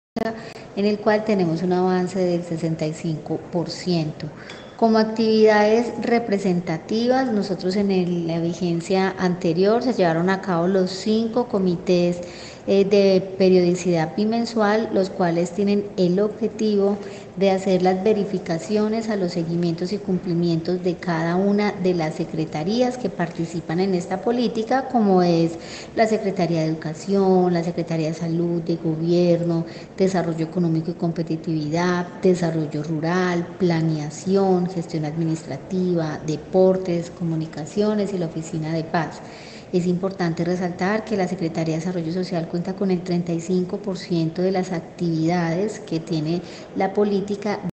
en el cual tenemos un avance del 65%. Como actividades representativas, nosotros en la vigencia anterior se llevaron a cabo los 5 comités de periodicidad bimensual, los cuales tienen el objetivo de hacer las verificaciones a los seguimientos y cumplimientos de cada una de las secretarías que participan en esta política, como es la Secretaría de Educación, la Secretaría de Salud, de Gobierno, Desarrollo Económico y Competitividad, Desarrollo Rural, Planeación, Gestión Administrativa, Deportes, Comunicaciones y la Oficina de Paz. Es importante resaltar que la Secretaría de Desarrollo Social cuenta con el 35% de las actividades que tiene la política